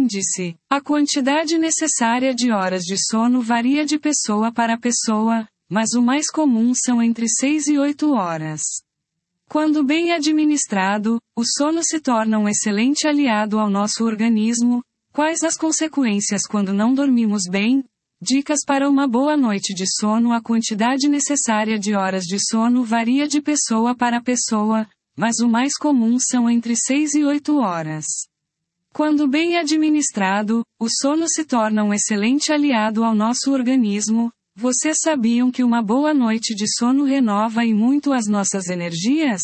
índice. A quantidade necessária de horas de sono varia de pessoa para pessoa, mas o mais comum são entre 6 e 8 horas. Quando bem administrado, o sono se torna um excelente aliado ao nosso organismo. Quais as consequências quando não dormimos bem? Dicas para uma boa noite de sono. A quantidade necessária de horas de sono varia de pessoa para pessoa, mas o mais comum são entre 6 e 8 horas. Quando bem administrado, o sono se torna um excelente aliado ao nosso organismo. Vocês sabiam que uma boa noite de sono renova e muito as nossas energias?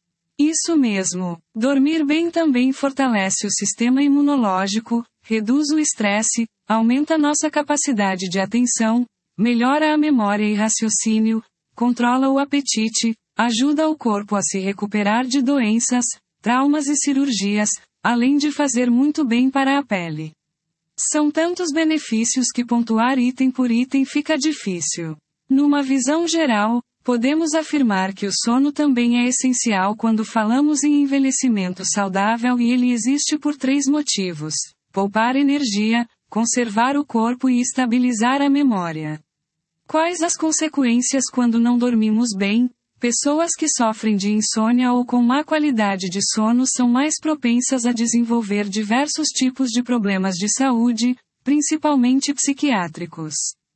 Isso mesmo. Dormir bem também fortalece o sistema imunológico, reduz o estresse, aumenta nossa capacidade de atenção, melhora a memória e raciocínio, controla o apetite, ajuda o corpo a se recuperar de doenças, traumas e cirurgias, além de fazer muito bem para a pele. São tantos benefícios que pontuar item por item fica difícil. Numa visão geral, podemos afirmar que o sono também é essencial quando falamos em envelhecimento saudável e ele existe por 3 motivos: poupar energia, conservar o corpo e estabilizar a memória. Quais as consequências quando não dormimos bem? Pessoas que sofrem de insônia ou com má qualidade de sono são mais propensas a desenvolver diversos tipos de problemas de saúde, principalmente psiquiátricos.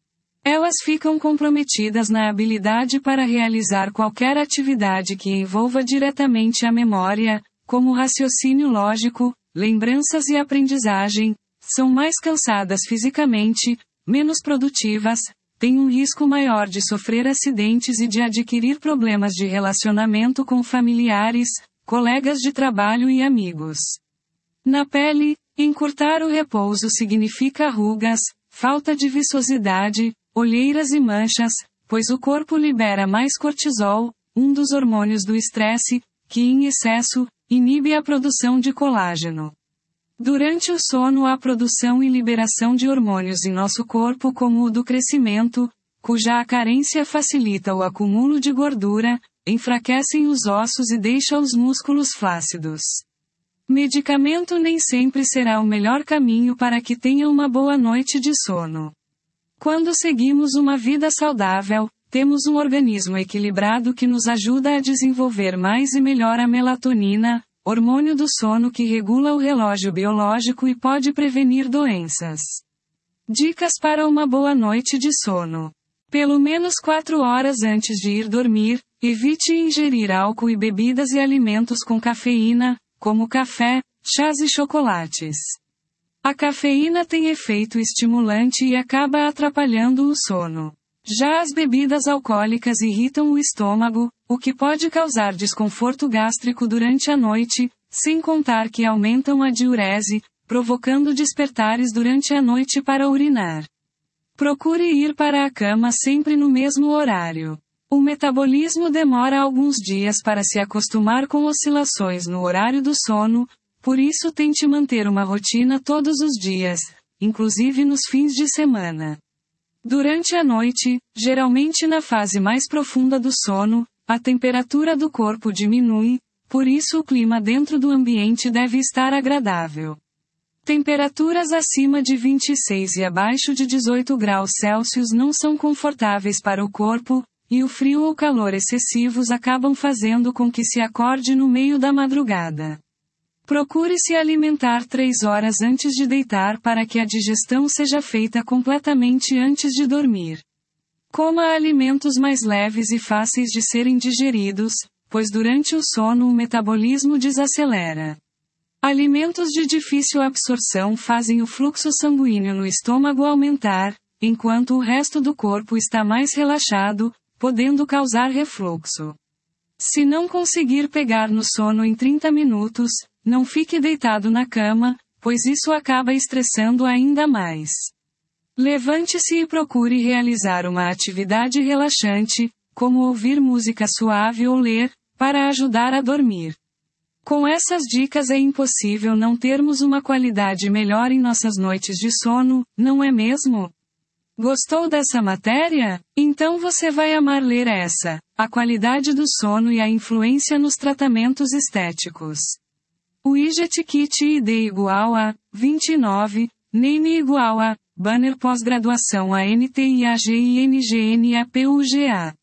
Elas ficam comprometidas na habilidade para realizar qualquer atividade que envolva diretamente a memória, como raciocínio lógico, lembranças e aprendizagem, são mais cansadas fisicamente, menos produtivas, têm um risco maior de sofrer acidentes e de adquirir problemas de relacionamento com familiares, colegas de trabalho e amigos. Na pele, encurtar o repouso significa rugas, falta de viçosidade, olheiras e manchas, pois o corpo libera mais cortisol, um dos hormônios do estresse, que em excesso, inibe a produção de colágeno. Durante o sono há produção e liberação de hormônios em nosso corpo como o do crescimento, cuja a carência facilita o acúmulo de gordura, enfraquecem os ossos e deixa os músculos flácidos. Medicamento nem sempre será o melhor caminho para que tenha uma boa noite de sono. Quando seguimos uma vida saudável, temos um organismo equilibrado que nos ajuda a desenvolver mais e melhor a melatonina, hormônio do sono que regula o relógio biológico e pode prevenir doenças. Dicas para uma boa noite de sono. Pelo menos 4 horas antes de ir dormir, evite ingerir álcool e bebidas e alimentos com cafeína, como café, chás e chocolates. A cafeína tem efeito estimulante e acaba atrapalhando o sono. Já as bebidas alcoólicas irritam o estômago, o que pode causar desconforto gástrico durante a noite, sem contar que aumentam a diurese, provocando despertares durante a noite para urinar. Procure ir para a cama sempre no mesmo horário. O metabolismo demora alguns dias para se acostumar com oscilações no horário do sono, por isso tente manter uma rotina todos os dias, inclusive nos fins de semana. Durante a noite, geralmente na fase mais profunda do sono, a temperatura do corpo diminui, por isso o clima dentro do ambiente deve estar agradável. Temperaturas acima de 26 e abaixo de 18 graus Celsius não são confortáveis para o corpo, e o frio ou calor excessivos acabam fazendo com que se acorde no meio da madrugada. Procure se alimentar 3 horas antes de deitar para que a digestão seja feita completamente antes de dormir. Coma alimentos mais leves e fáceis de serem digeridos, pois durante o sono o metabolismo desacelera. Alimentos de difícil absorção fazem o fluxo sanguíneo no estômago aumentar, enquanto o resto do corpo está mais relaxado, podendo causar refluxo. Se não conseguir pegar no sono em 30 minutos, não fique deitado na cama, pois isso acaba estressando ainda mais. Levante-se e procure realizar uma atividade relaxante, como ouvir música suave ou ler, para ajudar a dormir. Com essas dicas é impossível não termos uma qualidade melhor em nossas noites de sono, não é mesmo? Gostou dessa matéria? Então você vai amar ler essa, a qualidade do sono e a influência nos tratamentos estéticos. Widget Kit ID igual a 29, Name igual a Banner pós-graduação ANTIAGINGNAPUGA.